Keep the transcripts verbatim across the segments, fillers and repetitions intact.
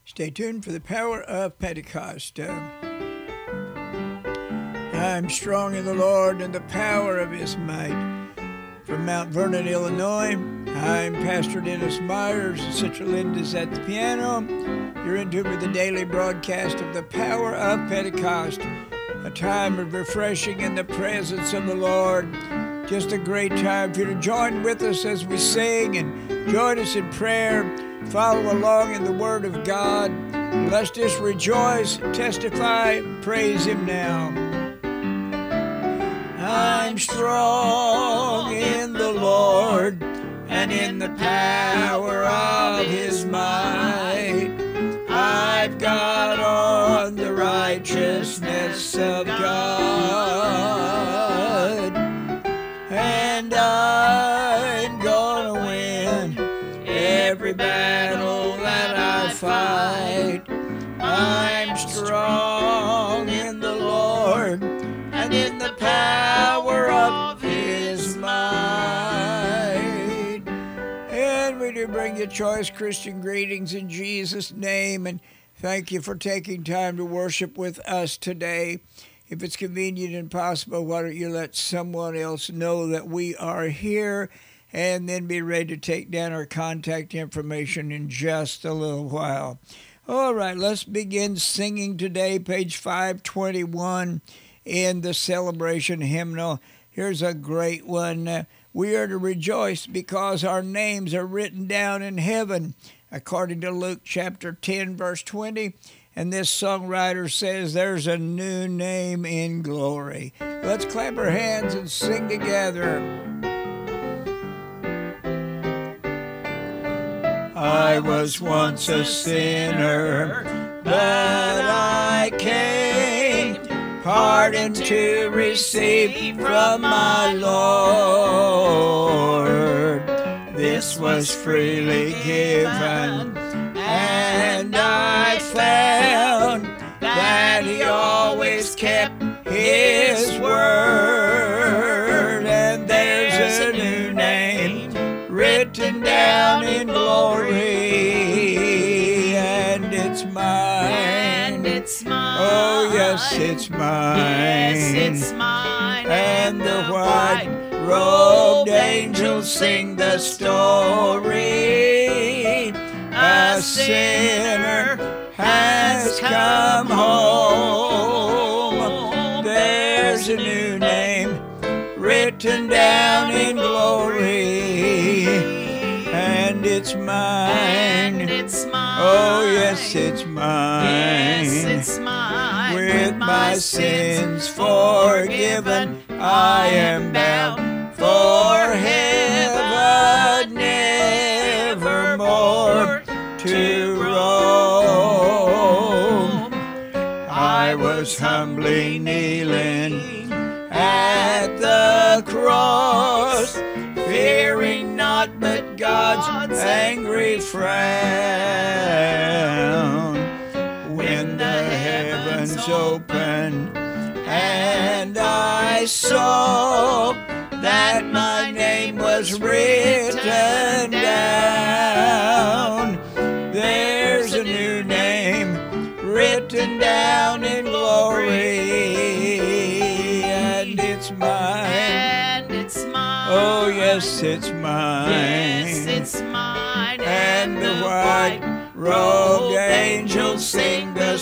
Stay tuned for the power of Pentecost. Uh, I'm strong in the Lord and the power of his might. From Mount Vernon, Illinois, I'm Pastor Dennis Myers. Central End is at the piano. You're in tune with the daily broadcast of the power of Pentecost, a time of refreshing in the presence of the Lord. Just a great time for you to join with us as we sing and join us in prayer. Follow along in the Word of God. Let's just rejoice, testify, praise him now. I'm strong in the Lord and in the power of his might. I've got on the righteousness of God, and I'm gonna win every battle that I fight. I'm strong in the Lord and in the power of his might. And we do bring you choice Christian greetings in Jesus' name, and thank you for taking time to worship with us today. If it's convenient and possible, why don't you let someone else know that we are here, and then be ready to take down our contact information in just a little while. All right, let's begin singing today, page five twenty-one in the celebration hymnal. Here's a great one. Uh, we are to rejoice because our names are written down in heaven, according to Luke chapter ten, verse twenty. And this songwriter says there's a new name in glory. Let's clap our hands and sing together. I was once a sinner, but I came pardon to receive from my Lord. This was freely given, and I found that he always kept his word. And there's a new name written down in glory, and it's mine. And it's mine. Oh, yes, it's mine. Yes, it's mine. And the white-robed angels sing the story. A sinner has come home. There's a new name written down in glory, and it's mine. And it's mine. Oh, yes, it's mine. Yes, it's mine. With my sins forgiven, I am bound for heaven, evermore to roam. I was humbly kneeling at the cross, fearing not but God's angry frown. When the heavens opened and I saw that my name was written down, there's a new name written down in glory, and it's mine. And it's mine. Oh, yes, it's mine. Yes, it's mine. And the white-robed angels sing the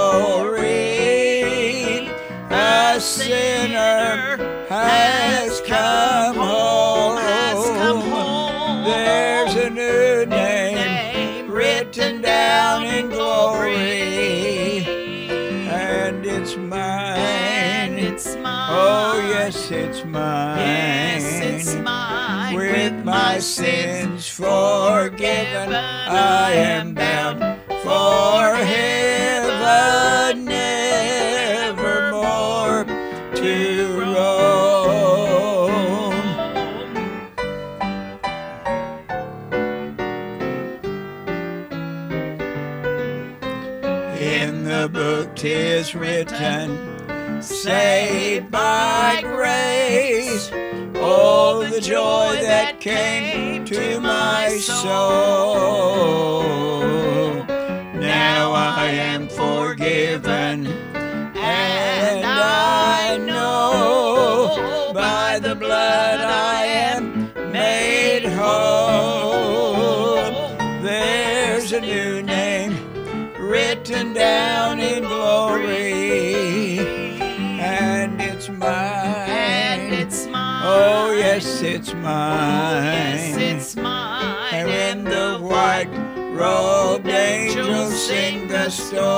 story. A sinner has come home. Has come home. There's a new name written down in glory, and it's mine. And it's mine. Oh, yes, it's mine. Yes, it's mine. With my sins forgiven, I am bound for heaven, evermore to roam. In the book 'tis written, saved by grace. Oh, the joy that came to my soul. Now Oh, there's a new name written down in glory, and it's mine. And it's mine. Oh, yes, it's mine. Oh, yes, it's mine. And when the white-robed angels sing the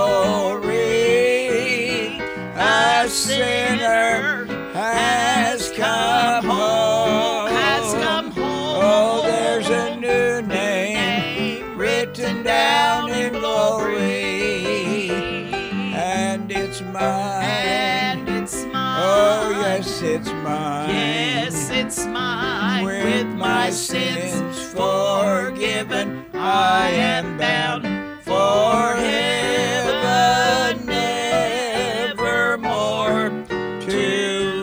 story, a sinner has come home. Has come home. Oh, there's a new name written down in glory, and it's mine. And it's mine. Oh, yes, it's mine. Yes, it's mine. With my sins forgiven, I am bound for heaven, nevermore to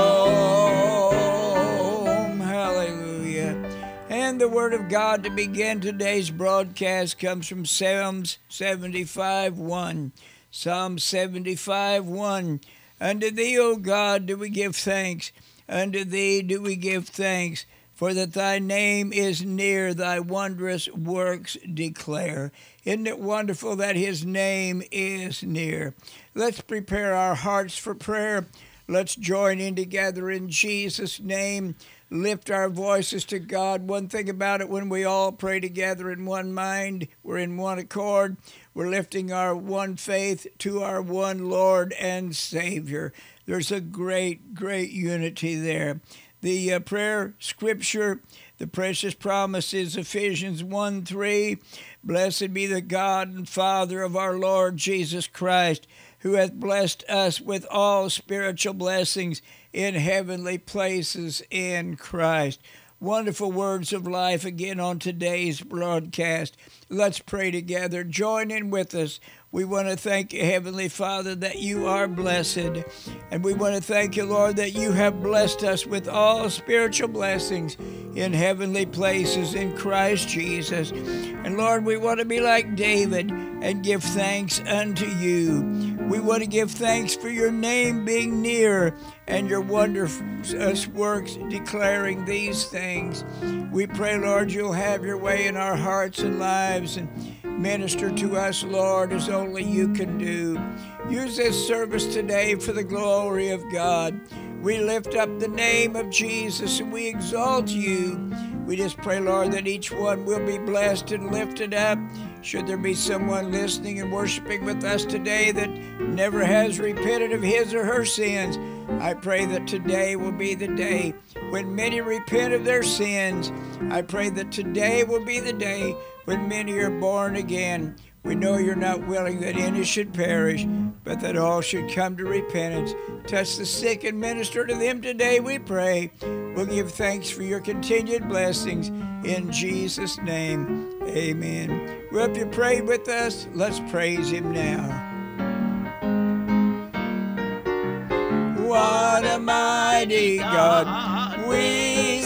roam. Hallelujah. And the word of God to begin today's broadcast comes from Psalms seventy-five one. Psalm seventy-five one. Unto thee, O God, do we give thanks. Unto thee do we give thanks. For that thy name is near, thy wondrous works declare. Isn't it wonderful that his name is near? Let's prepare our hearts for prayer. Let's join in together in Jesus' name. Lift our voices to God. One thing about it, when we all pray together in one mind, we're in one accord. We're lifting our one faith to our one Lord and Savior. There's a great, great unity there. The uh, prayer scripture, the precious promise is Ephesians one three. Blessed be the God and Father of our Lord Jesus Christ, who hath blessed us with all spiritual blessings in heavenly places in Christ. Wonderful words of life again on today's broadcast. Let's pray together. Join in with us. We want to thank you, Heavenly Father, that you are blessed. And we want to thank you, Lord, that you have blessed us with all spiritual blessings in heavenly places in Christ Jesus. And Lord, we want to be like David and give thanks unto you. We want to give thanks for your name being near and your wondrous works declaring these things. We pray, Lord, you'll have your way in our hearts and lives and minister to us, Lord, as only you can do. Use this service today for the glory of God. We lift up the name of Jesus and we exalt you. We just pray, Lord, that each one will be blessed and lifted up. Should there be someone listening and worshiping with us today that never has repented of his or her sins, I pray that today will be the day when many repent of their sins. I pray that today will be the day when many are born again. We know you're not willing that any should perish, but that all should come to repentance. Touch the sick and minister to them today, we pray. We'll give thanks for your continued blessings in Jesus' name. Amen. Well, if you prayed with us, let's praise him now. What a mighty God we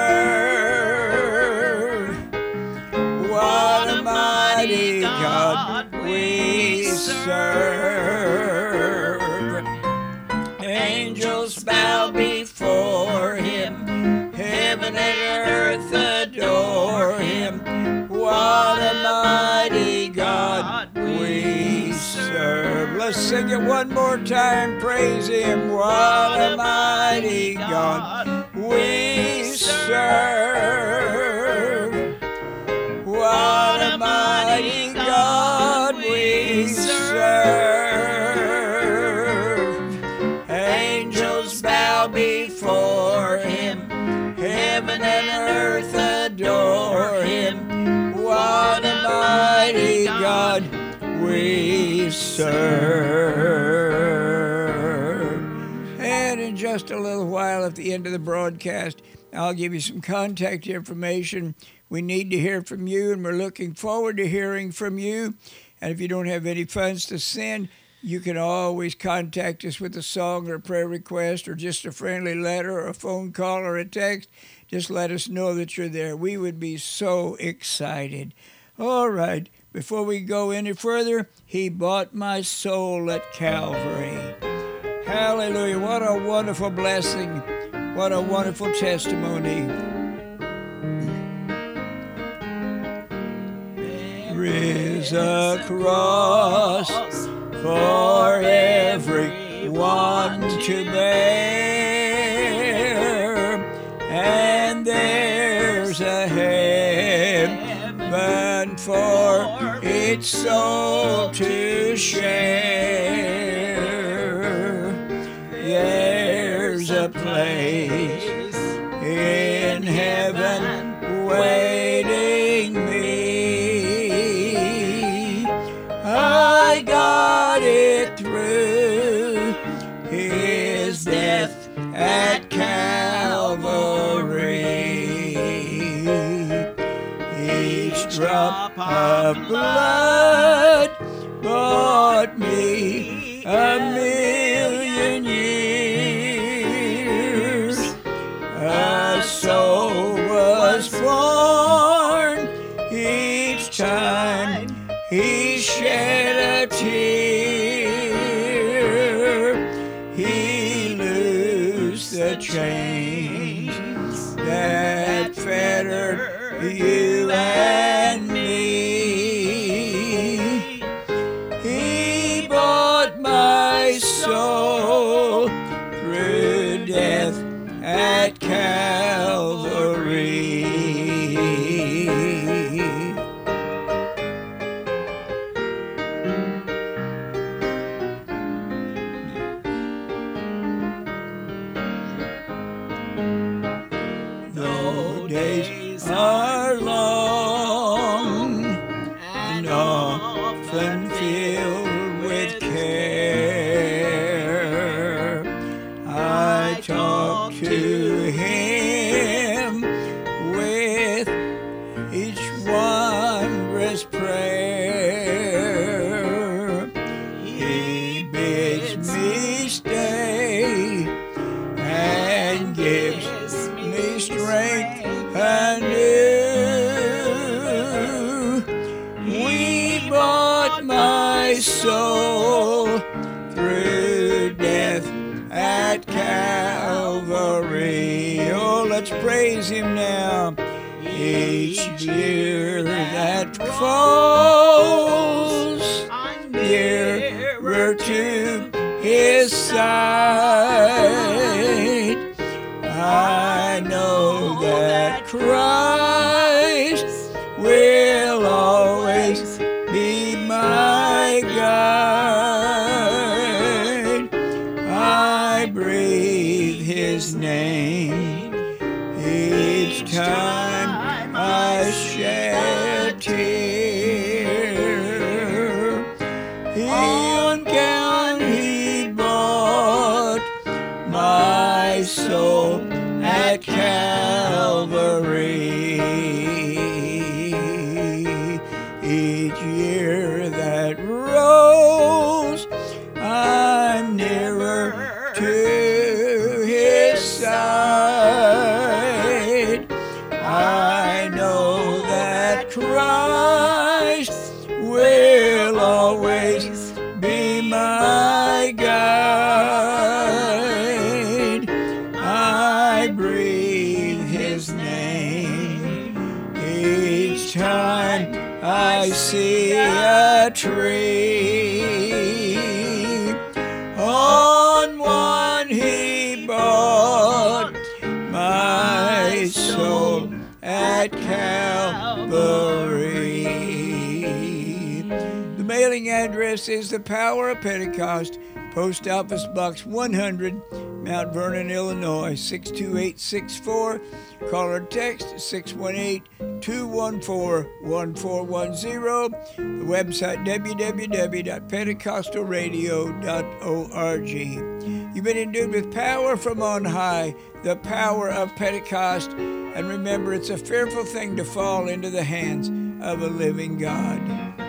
serve. What a mighty God we serve. Angels bow before him. Heaven and earth adore him. What a mighty God we serve. Let's sing it one more time. Praise him. What a mighty God we serve. What a mighty God we serve. Angels bow before him. Heaven and earth adore him. What a mighty God we serve. And in just a little while at the end of the broadcast, I'll give you some contact information. We need to hear from you, and we're looking forward to hearing from you. And if you don't have any funds to send, you can always contact us with a song or a prayer request or just a friendly letter or a phone call or a text. Just let us know that you're there. We would be so excited. All right, before we go any further, he bought my soul at Calvary. Hallelujah. What a wonderful blessing. What a wonderful testimony. is a cross for everyone to bear, and there's a heaven for its soul to share. There's a place in heaven waiting me. I got it through his death at Calvary. Each drop of blood bought me a million years. A soul was born each time he shed a tear. He loosed the chains that fettered you and me. He bought my soul through death at Calvary. Though days are long and often filled with care, I talk to him with each wondrous prayer. He bids me stay and gives me strength anew. We bought my soul through death at Calvary. Oh, let's praise him now. Each year that falls, I'm nearer to his side. I know that Christ will always be my guide. I breathe his name each time I shed a tear. On Calvary he bought my soul at Calvary. Each year that rolls, I'm nearer to his side. I know that Christ will always be my guide. I breathe his name each time I see a tree. On one he bought my soul at Calvary. The mailing address is the Power of Pentecost, Post Office Box one hundred, Mount Vernon, Illinois, six two eight six four. Call or text six one eight, two one four, one four one zero. The website w w w dot pentecostal radio dot org. You've been endued with power from on high, the power of Pentecost. And remember, it's a fearful thing to fall into the hands of a living God.